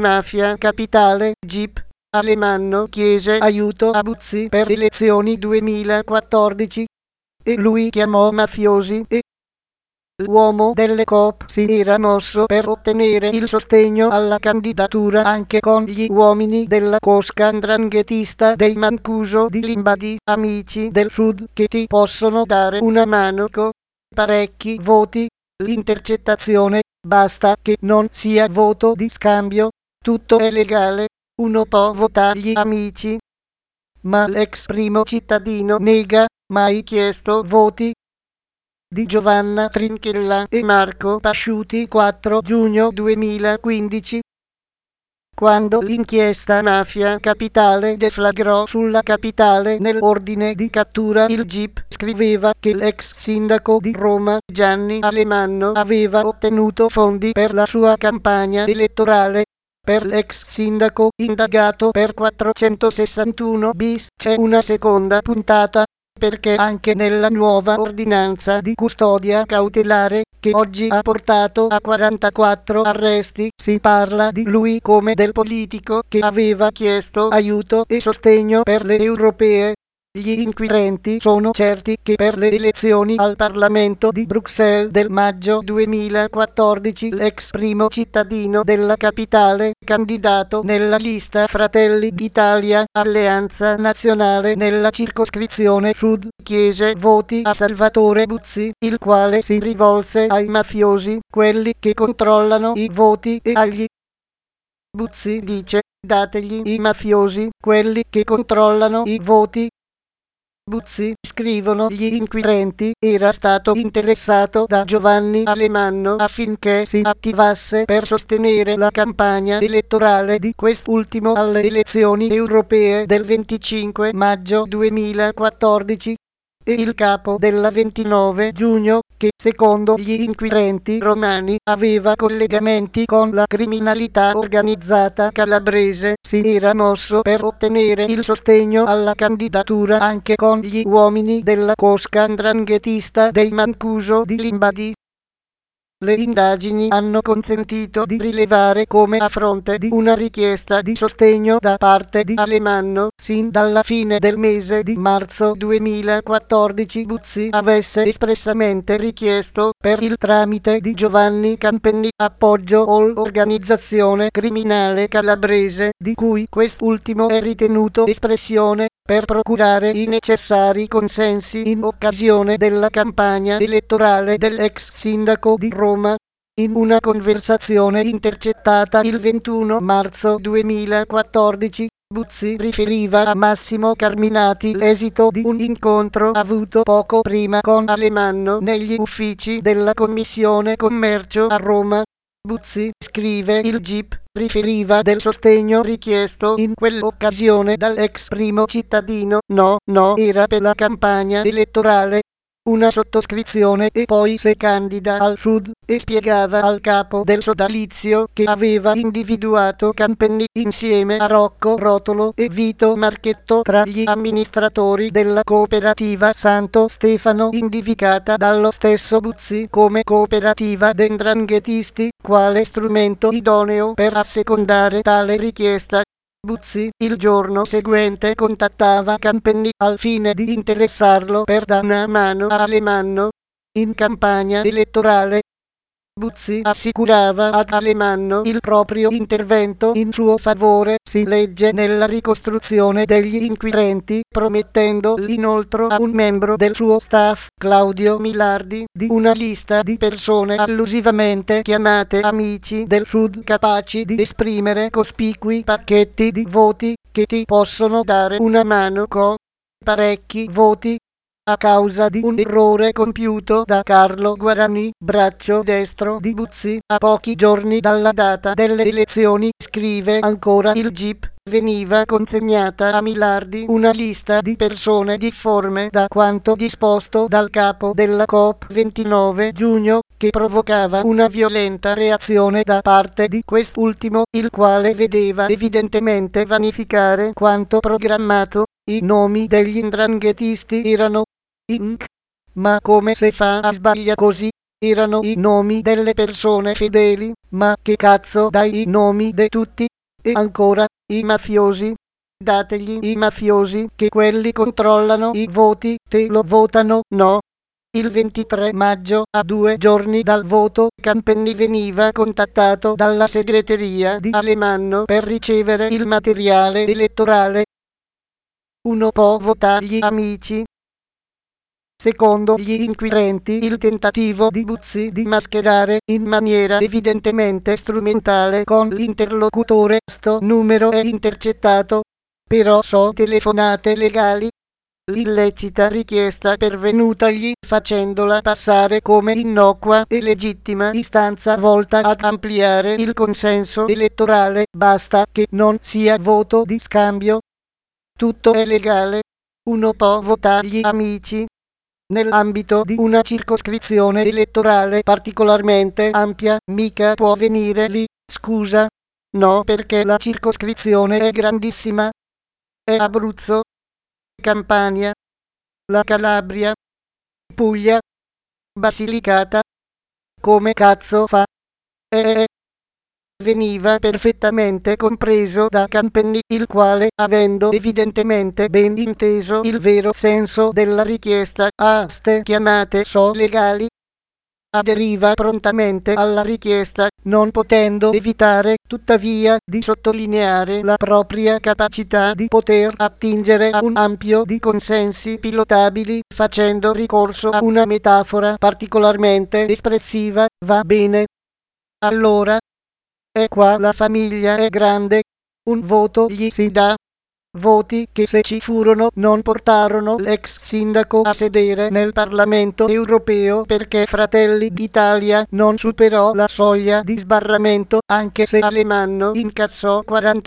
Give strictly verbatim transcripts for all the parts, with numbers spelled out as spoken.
Mafia Capitale, G I P, Alemanno chiese aiuto a Buzzi per le elezioni duemilaquattordici e lui chiamò mafiosi e l'uomo delle coop si era mosso per ottenere il sostegno alla candidatura anche con gli uomini della cosca 'ndranghetista dei Mancuso di Limbadi, amici del sud che ti possono dare una mano con parecchi voti. L'intercettazione basta che non sia voto di scambio, tutto è legale, uno può votargli amici. Ma l'ex primo cittadino nega, mai chiesto voti. Di Giovanna Trinchella e Marco Pasciuti, quattro giugno duemilaquindici. Quando l'inchiesta Mafia Capitale deflagrò sulla capitale nell'ordine di cattura, il G I P scriveva che l'ex sindaco di Roma Gianni Alemanno aveva ottenuto fondi per la sua campagna elettorale. Per l'ex sindaco indagato per quattrocentosessantuno bis c'è una seconda puntata, perché anche nella nuova ordinanza di custodia cautelare, che oggi ha portato a quarantaquattro arresti, si parla di lui come del politico che aveva chiesto aiuto e sostegno per le europee. Gli inquirenti sono certi che per le elezioni al Parlamento di Bruxelles del maggio duemilaquattordici l'ex primo cittadino della capitale, candidato nella lista Fratelli d'Italia, Alleanza Nazionale nella circoscrizione Sud, chiese voti a Salvatore Buzzi, il quale si rivolse ai mafiosi, quelli che controllano i voti, e agli Buzzi dice: dategli i mafiosi, quelli che controllano i voti. Buzzi, scrivono gli inquirenti, era stato interessato da Giovanni Alemanno affinché si attivasse per sostenere la campagna elettorale di quest'ultimo alle elezioni europee del venticinque maggio duemilaquattordici. E il capo della ventinove giugno, che secondo gli inquirenti romani aveva collegamenti con la criminalità organizzata calabrese, si era mosso per ottenere il sostegno alla candidatura anche con gli uomini della cosca 'ndranghetista dei Mancuso di Limbadi. Le indagini hanno consentito di rilevare come, a fronte di una richiesta di sostegno da parte di Alemanno, sin dalla fine del mese di marzo duemilaquattordici Buzzi avesse espressamente richiesto, per il tramite di Giovanni Campenni, appoggio all'organizzazione criminale calabrese, di cui quest'ultimo è ritenuto espressione, per procurare i necessari consensi in occasione della campagna elettorale dell'ex sindaco di Roma. In una conversazione intercettata il ventuno marzo duemilaquattordici, Buzzi riferiva a Massimo Carminati l'esito di un incontro avuto poco prima con Alemanno negli uffici della Commissione Commercio a Roma. Buzzi, scrive il G I P, riferiva del sostegno richiesto in quell'occasione dall'ex primo cittadino, no, no, era per la campagna elettorale, una sottoscrizione e poi si candida al sud, e spiegava al capo del sodalizio che aveva individuato Campenni insieme a Rocco Rotolo e Vito Marchetto tra gli amministratori della cooperativa Santo Stefano, indicata dallo stesso Buzzi come cooperativa de 'ndranghetisti, quale strumento idoneo per assecondare tale richiesta. Buzzi, il giorno seguente, contattava Campenni al fine di interessarlo per dare una mano a Alemanno in campagna elettorale. Buzzi assicurava ad Alemanno il proprio intervento in suo favore, si legge nella ricostruzione degli inquirenti, promettendo l'inoltro a un membro del suo staff, Claudio Milardi, di una lista di persone allusivamente chiamate amici del Sud, capaci di esprimere cospicui pacchetti di voti, che ti possono dare una mano con parecchi voti. A causa di un errore compiuto da Carlo Guarani, braccio destro di Buzzi, a pochi giorni dalla data delle elezioni, scrive ancora il G I P, veniva consegnata a Milardi una lista di persone difforme da quanto disposto dal capo della Coop ventinove giugno, che provocava una violenta reazione da parte di quest'ultimo, il quale vedeva evidentemente vanificare quanto programmato. I nomi degli 'ndranghetisti erano Inc. Ma come si fa a sbagliare così? erano i nomi delle persone fedeli, ma che cazzo dai i nomi di tutti? E ancora, i mafiosi? Dategli i mafiosi che quelli controllano i voti, te lo votano, no? Il ventitré maggio, a due giorni dal voto, Campenni veniva contattato dalla segreteria di Alemanno per ricevere il materiale elettorale. Uno può votargli amici. Secondo gli inquirenti, il tentativo di Buzzi di mascherare in maniera evidentemente strumentale con l'interlocutore sto numero è intercettato, però so telefonate legali. L'illecita richiesta pervenutagli facendola passare come innocua e legittima istanza volta ad ampliare il consenso elettorale, basta che non sia voto di scambio. Tutto è legale. Uno può votargli amici. Nell'ambito di una circoscrizione elettorale particolarmente ampia, mica può venire lì, scusa? No, perché la circoscrizione è grandissima. È Abruzzo, Campania, la Calabria, Puglia, Basilicata. Come cazzo fa? Eh, veniva perfettamente compreso da Campenni, il quale, avendo evidentemente ben inteso il vero senso della richiesta, a ste chiamate so legali, aderiva prontamente alla richiesta, non potendo evitare, tuttavia, di sottolineare la propria capacità di poter attingere a un ampio di consensi pilotabili, facendo ricorso a una metafora particolarmente espressiva. Va bene. Allora, e qua la famiglia è grande, un voto gli si dà. Voti che, se ci furono, non portarono l'ex sindaco a sedere nel Parlamento europeo perché Fratelli d'Italia non superò la soglia di sbarramento, anche se Alemanno incassò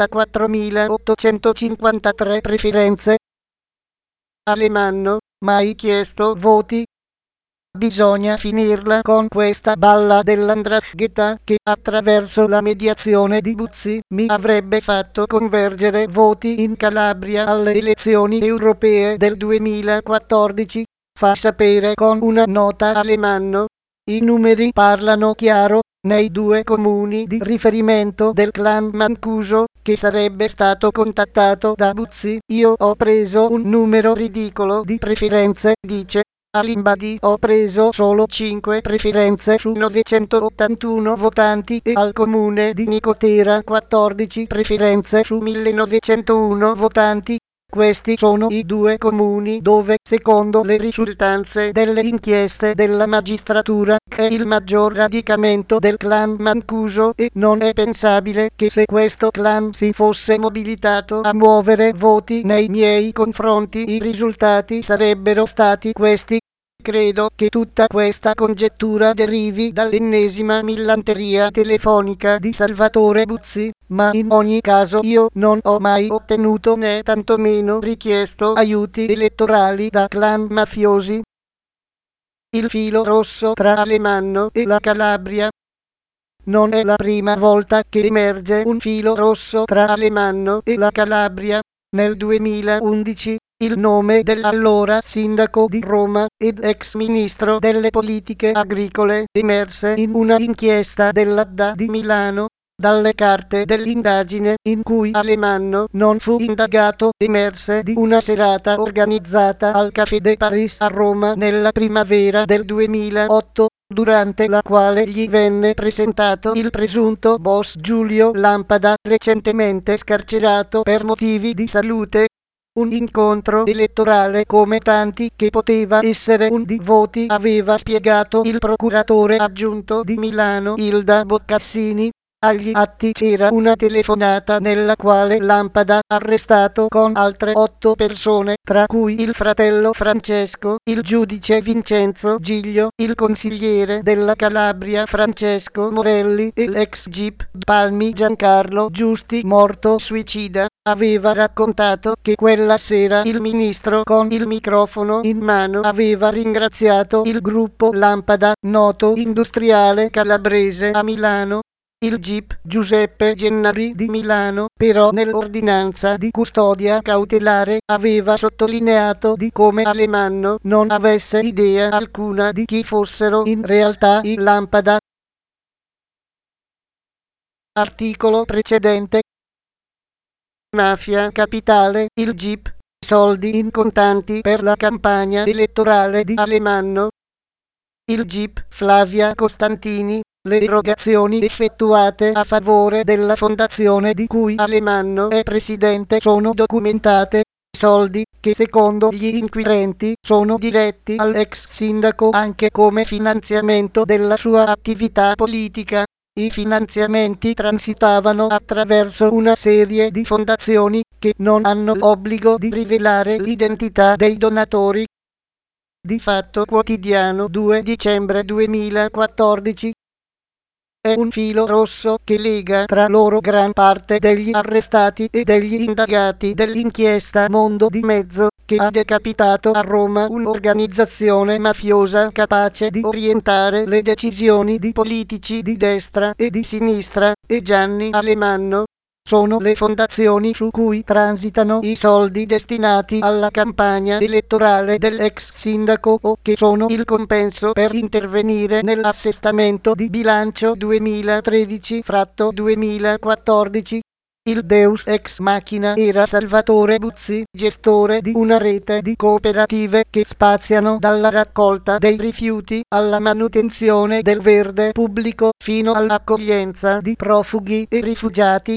quarantaquattromilaottocentocinquantatré preferenze. Alemanno, mai chiesto voti. Bisogna finirla con questa balla dell'andrangheta che, attraverso la mediazione di Buzzi, mi avrebbe fatto convergere voti in Calabria alle elezioni europee del duemilaquattordici. Fa sapere con una nota Alemanno. I numeri parlano chiaro. Nei due comuni di riferimento del clan Mancuso, che sarebbe stato contattato da Buzzi, io ho preso un numero ridicolo di preferenze, dice. A Limbadi ho preso solo cinque preferenze su novecentottantuno votanti e al comune di Nicotera quattordici preferenze su millenovecentouno votanti. Questi sono i due comuni dove, secondo le risultanze delle inchieste della magistratura, è il maggior radicamento del clan Mancuso, e non è pensabile che, se questo clan si fosse mobilitato a muovere voti nei miei confronti, i risultati sarebbero stati questi. Credo che tutta questa congettura derivi dall'ennesima millanteria telefonica di Salvatore Buzzi, ma in ogni caso io non ho mai ottenuto né tantomeno richiesto aiuti elettorali da clan mafiosi. Il filo rosso tra Alemanno e la Calabria. Non è la prima volta che emerge un filo rosso tra Alemanno e la Calabria. Nel duemilaundici, il nome dell'allora sindaco di Roma ed ex ministro delle politiche agricole emerse in una inchiesta dell'A D A di Milano. Dalle carte dell'indagine, in cui Alemanno non fu indagato, emerse di una serata organizzata al Café de Paris a Roma nella primavera del duemilaotto, durante la quale gli venne presentato il presunto boss Giulio Lampada, recentemente scarcerato per motivi di salute. Un incontro elettorale come tanti che poteva essere un di voti, aveva spiegato il procuratore aggiunto di Milano Ilda Boccassini. Agli atti c'era una telefonata nella quale Lampada, arrestato con altre otto persone, tra cui il fratello Francesco, il giudice Vincenzo Giglio, il consigliere della Calabria Francesco Morelli e l'ex G I P Palmi Giancarlo Giusti, morto suicida, aveva raccontato che quella sera il ministro, con il microfono in mano, aveva ringraziato il gruppo Lampada, noto industriale calabrese a Milano, Il Gip Giuseppe Gennari di Milano, però nell'ordinanza di custodia cautelare aveva sottolineato di come Alemanno non avesse idea alcuna di chi fossero in realtà i Lampada. Articolo precedente. Mafia Capitale, il Gip, soldi in contanti per la campagna elettorale di Alemanno. Il Gip Flavia Costantini, le erogazioni effettuate a favore della fondazione di cui Alemanno è presidente sono documentate, soldi che secondo gli inquirenti sono diretti all'ex sindaco anche come finanziamento della sua attività politica. I finanziamenti transitavano attraverso una serie di fondazioni che non hanno l'obbligo di rivelare l'identità dei donatori. Di Fatto Quotidiano due dicembre duemilaquattordici. È un filo rosso che lega tra loro gran parte degli arrestati e degli indagati dell'inchiesta Mondo di Mezzo, che ha decapitato a Roma un'organizzazione mafiosa capace di orientare le decisioni di politici di destra e di sinistra, e Gianni Alemanno. Sono le fondazioni su cui transitano i soldi destinati alla campagna elettorale dell'ex sindaco o che sono il compenso per intervenire nell'assestamento di bilancio duemilatredici-duemilaquattordici. Il Deus ex machina era Salvatore Buzzi, gestore di una rete di cooperative che spaziano dalla raccolta dei rifiuti alla manutenzione del verde pubblico fino all'accoglienza di profughi e rifugiati.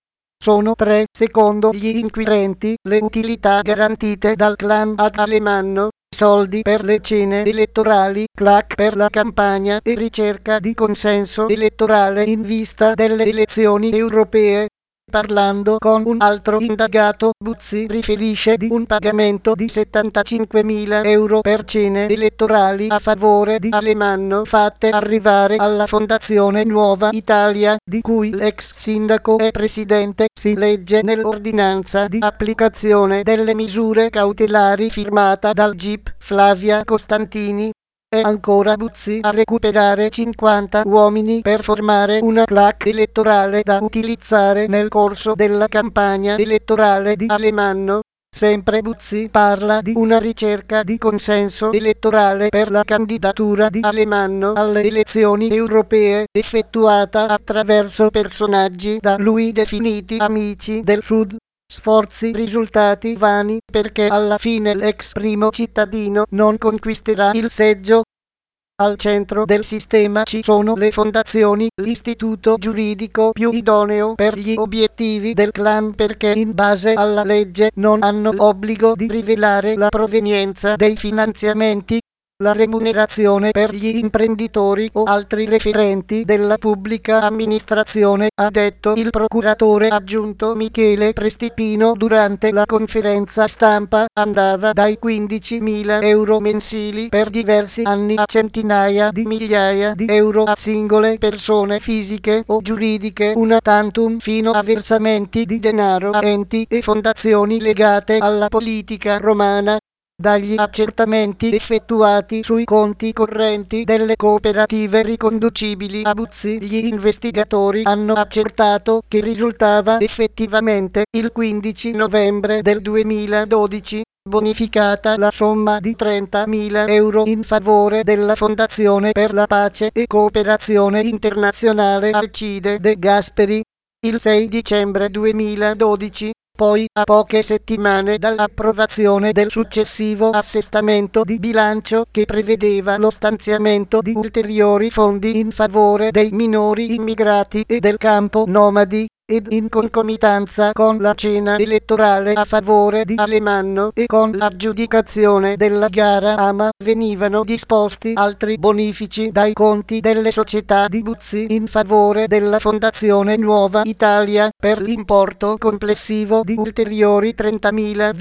Sono tre, secondo gli inquirenti, le utilità garantite dal clan ad Alemanno: soldi per le cene elettorali, clac per la campagna e ricerca di consenso elettorale in vista delle elezioni europee. Parlando con un altro indagato, Buzzi riferisce di un pagamento di settantacinquemila euro per cene elettorali a favore di Alemanno fatte arrivare alla Fondazione Nuova Italia, di cui l'ex sindaco è presidente, si legge nell'ordinanza di applicazione delle misure cautelari firmata dal Gip Flavia Costantini. E ancora Buzzi a recuperare cinquanta uomini per formare una clac elettorale da utilizzare nel corso della campagna elettorale di Alemanno. Sempre Buzzi parla di una ricerca di consenso elettorale per la candidatura di Alemanno alle elezioni europee, effettuata attraverso personaggi da lui definiti amici del Sud. Sforzi risultati vani, perché alla fine l'ex primo cittadino non conquisterà il seggio. Al centro del sistema ci sono le fondazioni, l'istituto giuridico più idoneo per gli obiettivi del clan, perché in base alla legge non hanno l'obbligo di rivelare la provenienza dei finanziamenti, la remunerazione per gli imprenditori o altri referenti della pubblica amministrazione, ha detto il procuratore aggiunto Michele Prestipino durante la conferenza stampa. Andava dai quindicimila euro mensili per diversi anni a centinaia di migliaia di euro a singole persone fisiche o giuridiche una tantum, fino a versamenti di denaro a enti e fondazioni legate alla politica romana. Dagli accertamenti effettuati sui conti correnti delle cooperative riconducibili a Buzzi, gli investigatori hanno accertato che risultava effettivamente, il quindici novembre del duemiladodici, bonificata la somma di trentamila euro in favore della Fondazione per la Pace e Cooperazione Internazionale Alcide De Gasperi. Il sei dicembre duemiladodici, poi, a poche settimane dall'approvazione del successivo assestamento di bilancio che prevedeva lo stanziamento di ulteriori fondi in favore dei minori immigrati e del campo nomadi, ed in concomitanza con la cena elettorale a favore di Alemanno e con l'aggiudicazione della gara A M A, venivano disposti altri bonifici dai conti delle società di Buzzi in favore della Fondazione Nuova Italia, per l'importo complessivo di ulteriori trentamila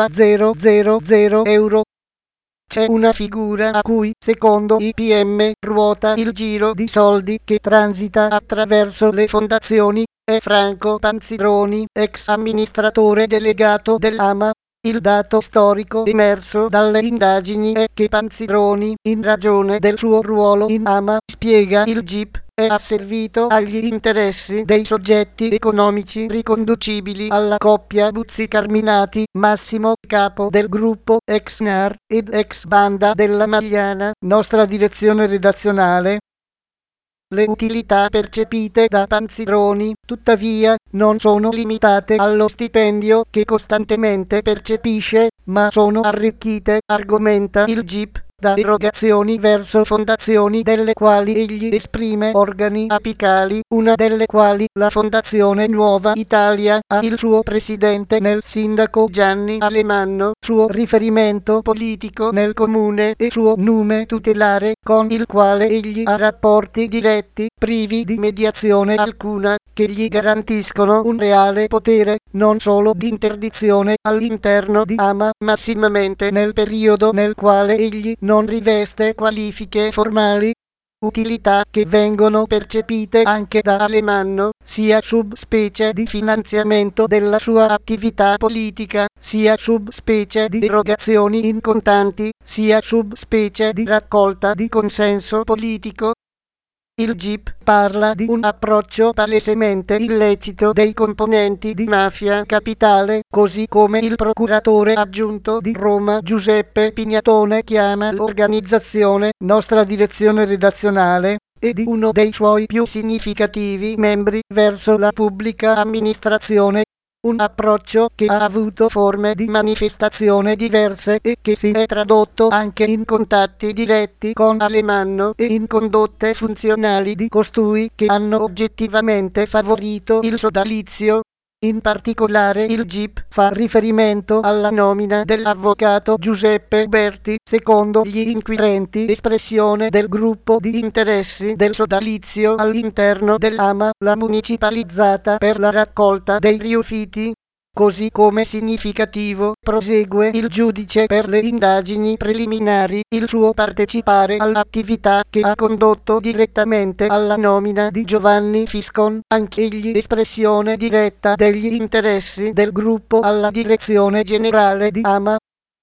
euro. C'è una figura a cui, secondo i P M, ruota il giro di soldi che transita attraverso le fondazioni. È Franco Panzironi, ex amministratore delegato dell'A M A. Il dato storico emerso dalle indagini è che Panzironi, in ragione del suo ruolo in A M A, spiega il Gip, è asservito agli interessi dei soggetti economici riconducibili alla coppia Buzzi-Carminati, massimo capo del gruppo ex N A R ed ex Banda della Magliana. Nostra direzione redazionale. Le utilità percepite da Panzironi, tuttavia, non sono limitate allo stipendio che costantemente percepisce, ma sono arricchite, argomenta il G I P, da erogazioni verso fondazioni delle quali egli esprime organi apicali, una delle quali, la Fondazione Nuova Italia, ha il suo presidente nel sindaco Gianni Alemanno, suo riferimento politico nel comune e suo nume tutelare, con il quale egli ha rapporti diretti, privi di mediazione alcuna, che gli garantiscono un reale potere, non solo di interdizione all'interno di Ama, massimamente nel periodo nel quale egli non riveste qualifiche formali. Utilità che vengono percepite anche da Alemanno, sia subspecie di finanziamento della sua attività politica, sia subspecie di erogazioni in contanti, sia subspecie di raccolta di consenso politico. Il G I P parla di un approccio palesemente illecito dei componenti di Mafia Capitale, così come il procuratore aggiunto di Roma Giuseppe Pignatone chiama l'organizzazione Nostra Direzione Redazionale, e di uno dei suoi più significativi membri verso la pubblica amministrazione. Un approccio che ha avuto forme di manifestazione diverse e che si è tradotto anche in contatti diretti con Alemanno e in condotte funzionali di costui che hanno oggettivamente favorito il sodalizio. In particolare il G I P fa riferimento alla nomina dell'avvocato Giuseppe Berti, secondo gli inquirenti espressione del gruppo di interessi del sodalizio all'interno dell'Ama, la municipalizzata per la raccolta dei rifiuti. Così come significativo, prosegue il giudice per le indagini preliminari, il suo partecipare all'attività che ha condotto direttamente alla nomina di Giovanni Fiscon, anch'egli espressione diretta degli interessi del gruppo alla direzione generale di Ama.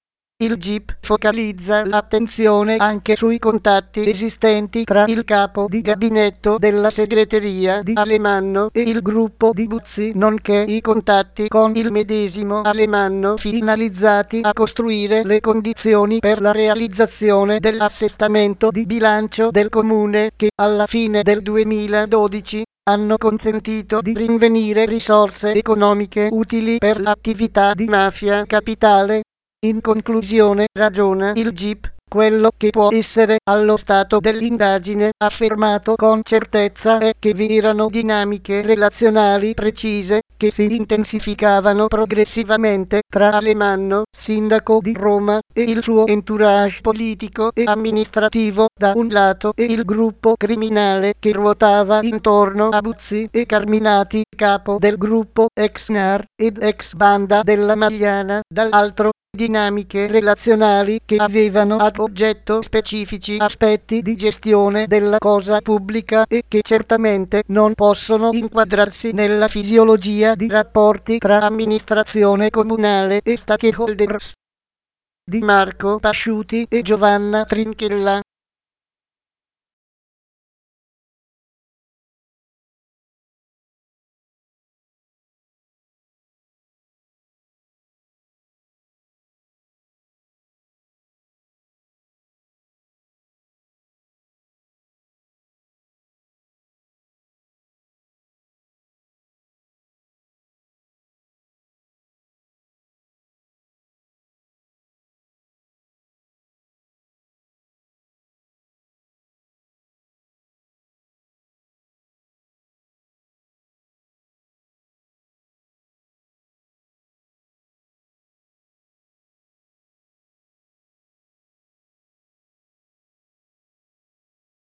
Il G I P focalizza l'attenzione anche sui contatti esistenti tra il capo di gabinetto della segreteria di Alemanno e il gruppo di Buzzi, nonché i contatti con il medesimo Alemanno finalizzati a costruire le condizioni per la realizzazione dell'assestamento di bilancio del comune che, alla fine del duemiladodici, hanno consentito di rinvenire risorse economiche utili per l'attività di Mafia Capitale. In conclusione, ragiona il G I P, quello che può essere, allo stato dell'indagine, affermato con certezza è che vi erano dinamiche relazionali precise, che si intensificavano progressivamente tra Alemanno, sindaco di Roma, e il suo entourage politico e amministrativo, da un lato, e il gruppo criminale che ruotava intorno a Buzzi e Carminati, capo del gruppo ex N A R ed ex Banda della Magliana, dall'altro. Dinamiche relazionali che avevano ad oggetto specifici aspetti di gestione della cosa pubblica e che certamente non possono inquadrarsi nella fisiologia di rapporti tra amministrazione comunale e stakeholders. Di Marco Pasciuti e Giovanna Trinchella.